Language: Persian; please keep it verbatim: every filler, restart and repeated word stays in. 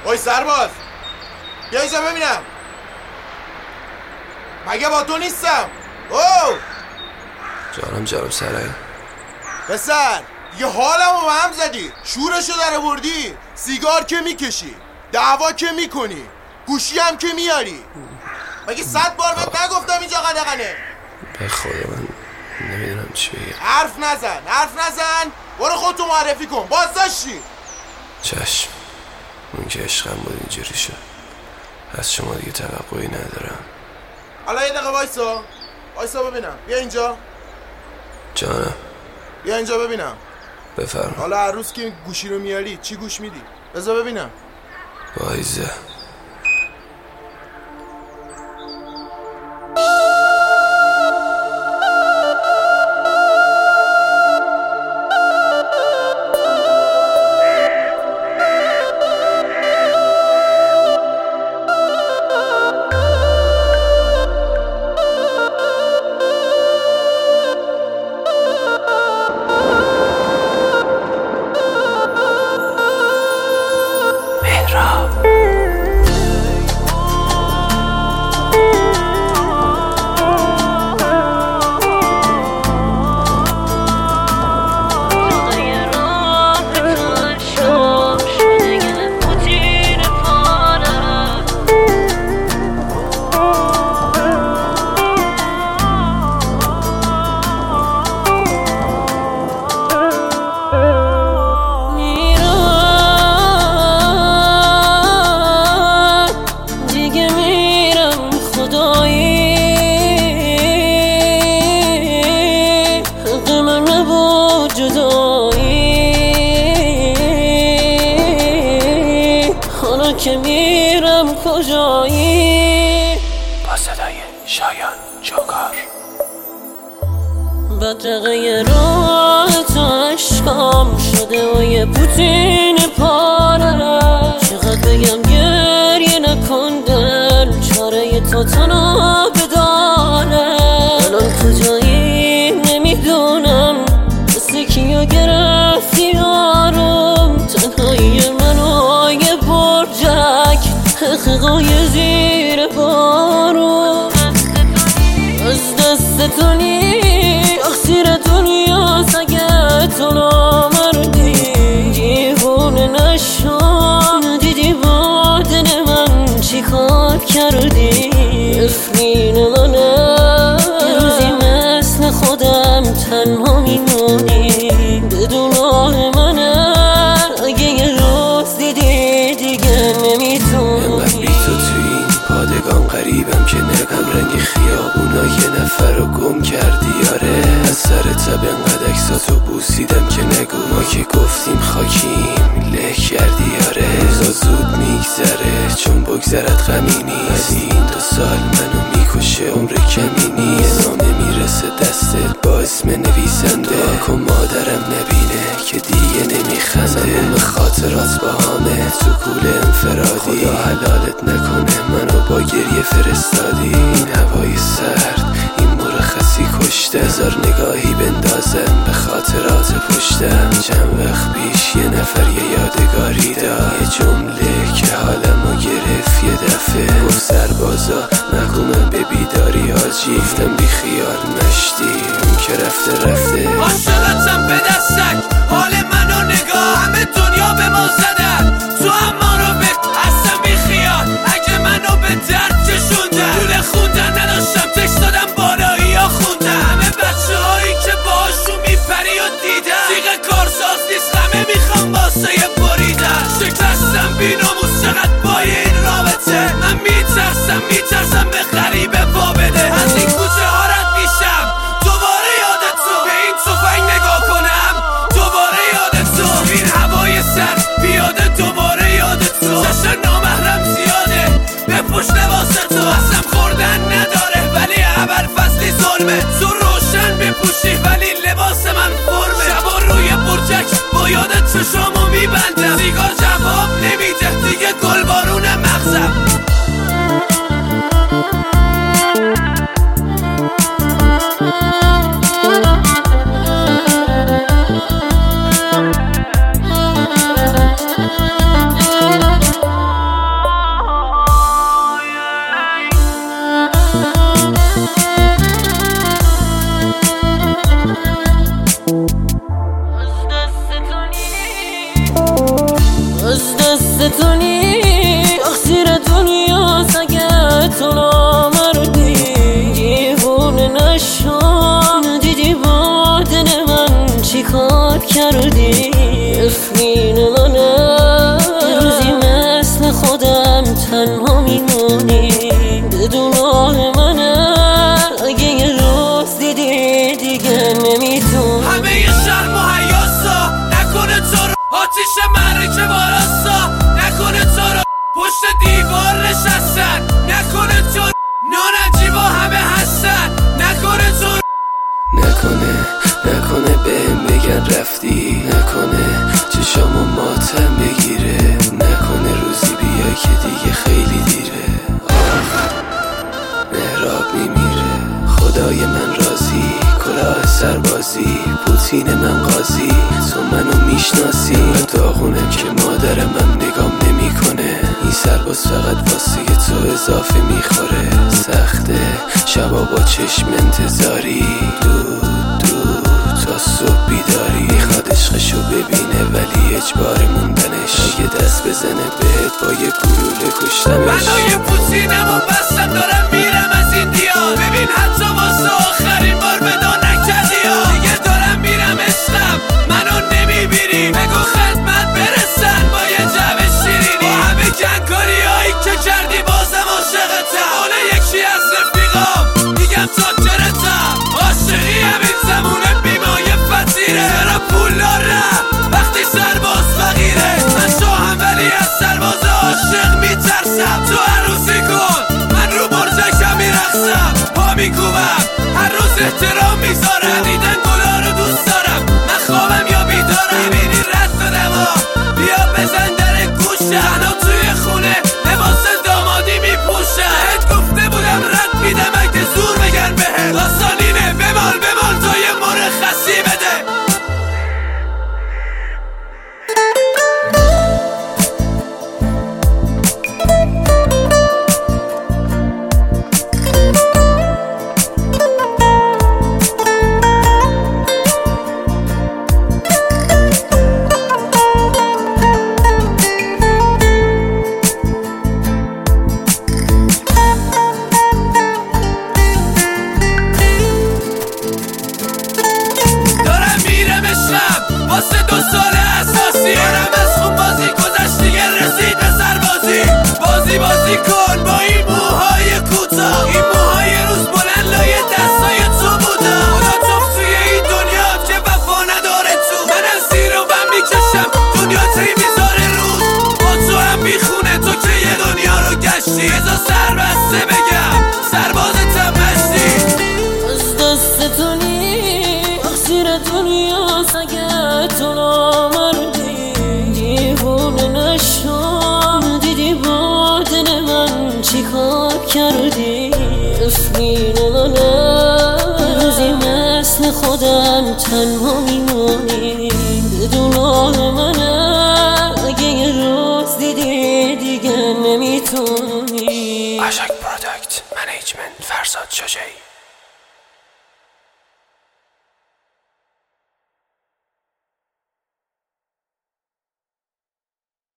اوی سرباز بیا اینجا ببینم. مگه با تو نیستم؟ او جانم جانم سرای پسر یه حالمو به هم زدی. شورشو در آوردی. سیگار که میکشی، دعوا که میکنی، گوشی هم که میاری. مگه صد بار بهت نگفتم اینجا قدغنه؟ به خدا من نمیدونم چی بگم. حرف نزن حرف نزن. برو خودتو معرفی کن. بازداشتی. چشم. اون که عشقم بود اینجوری شد. از شما دیگه توقعی ندارم. حالا یه دقیقه وایسا وایسا ببینم. بیا اینجا. جانم بیا اینجا ببینم. بفرما. حالا هر روز که گوشی رو میاری چی گوش میدی؟ بذار ببینم. وایزه که میرم کجایی با صدای شایان جوکار. بدرقه راه تو عشقام شده و یه پوتین پاره. چقدر بگم گریه نکن دل چاره تو تنها بداره. الان کجایی نمیدونم مثل کیو گرفتی آروم. تنهایی منو یه برجک حقیقای زیر بارون. از دست تو نی اخسیر دنیا سگه تو نامردی. دیوونه نشو ندیدی با دل من چی کار کردی. افرین منه یه روزی مثل خودم تنها میمونی. بدون آه منه اگه یه روز دیدی دیگه نمیتونی. انقدر بی تو توی این پادگان غریبم که نگم رنگ خیابونا یه نفر رو گم کردی. آره از سر تب انقدر اکساتو بوسیدم که نگو ما که گفتیم خاکیم له کردی. آره روزا زود میگذره چون بگذرد غمی نیست. ولی این دو سال منو میکشه عمر کمی نیست. نامه میرسه دستت با اسم نویسنده. دعا کن مادرم نبینه که دیگه نمیخنده. تموم خاطرات با همه تو کول انفرادی. خدا حلالت نکنه منو با گریه فرستادی. این هوای سرد این مرخصی کشته. هزار نگاهی بندازم به خاطرات پشتم. چند وقت پیش یه نفر یه یادگاری داد. یه جمله که حالمو گرفت یه دفعه. گفت سربازا محکومم به بیداری حاجی. گفتم بی خیال مشتی اون که رفته رفته. عاشقتم به دستک حال منو نگاه. همه دنیا به ما زدن تو هم ما رو به اصلا بی خیال. اگه منو به درد کشوندن لوله خوندن نداشتم تکست دادم بارایی ها خوندن. همه بچه هایی که باشون میپری و دیدن دیگه کارساز نیست همه میخوام واسه بریدن. شکستم بی ناموس چقدر بای این رابطه. من میترسم میترسم به غریبه پا بده. از این کوچه ها رد میشم دوباره یادت تو. به این تفنگ نگاه کنم دوباره یادت تو. این هوای سر پیاده دوباره یادت تو. جشن نامحرم زیاده به پشت لباس تو. اصلا خوردن نداره ولی اول فصلی ظلمه. تو روشن بپوشی ولی لباس من فرمه. شبا روی برجک با یادت چشامو میبندم. سیگار جواب نمیده دیگه گل بارون مغزم. ستونی تقصیر دنیاست اگه تو نامردی دیوونه نشو ندیدی با دل من چی کار کردی افرین منه روزی مثل خودم تنها میمونی بدون آه منه اگه یه روز دیدی دیگه نمیتونی همه یه شهر مهیاسا نکنه تو رو آتیش مرکه باراسا نکنه تو رو پشت دیوار نشستن نکنه تو رو نانجیبا همه هستن نکنه تو رو نکنه نکنه بهم بگن رفتی نکنه چشامو ماتم بگیره نکنه روزی بیا که دیگه خیلی دیره آخ مهراب میمیره خدای من راضی کلاه سربازی پوتین من قاضی تو منو میشناسی من داغونم که مادر من نگام نمیکنه این سرباز فقط واسه تو اضافه میخوره سخته شبا با چشم انتظاری دود دود تا صبح بیداری میخواد عشقشو ببینه ولی اجبار موندنش اگه دست بزنه بهت با یه گلوله کشتمش منو یه پوتینم و بستم دارم میرم از این دیار ببین حتی واسه آخرین بار ودا نکردی ها دیگه دارم میرم عشقم منو نمیبینی بگو خدمت برسن با یه جعبه شیرینی با همه کنکاری هایی که کردی بازم عاشقتم حالا یکی از رفیقام میگم چاکرتم عاشقی همین زمونه بیمایه فتیره چرا پول دارم وقتی سرباز فقیره من شاهم ولی از سرباز عاشق میترسم تو عروسی کن من رو برجکم میرقصم پا میکوبم هر روز احترام میذارم دیدن گلا رو دوست دارم من خوابم یا بیدارم میبینی رد دادم ها بیا بزن در گوشه انا توی خونه لباس دامادی میپوشم بهت گفته بودم رد میدم اگه زور بگن بهت داستانینه بمال بمال تا یه مرخصی بده واسه دو سال اساسی دارم از خون بازی گذشت دیگه رسید به سربازی بازی بازی کن با این موهای کوتاه این موهای روز بلند لایه دستای تو بودا خدا توف توی این دنیا که وفا نداره تو من از زیر و بم میکشم دنیا تی میذاره روز با تو هم میخونه تو که یه دنیا رو گشتی ازا سر بسته بگم سربازتم مشتی از دست تو نی تقصیر دنیاست اگه تو نامردی دیوونه نشو ندیدی با دل من چی کار کردی افرین منه روزی مثل خودم تنها میمونی بدون آه منه اگه یه روز دیدی دیگه نمیتونی اشک پروداکت منیجمنت فرزاد شجاعی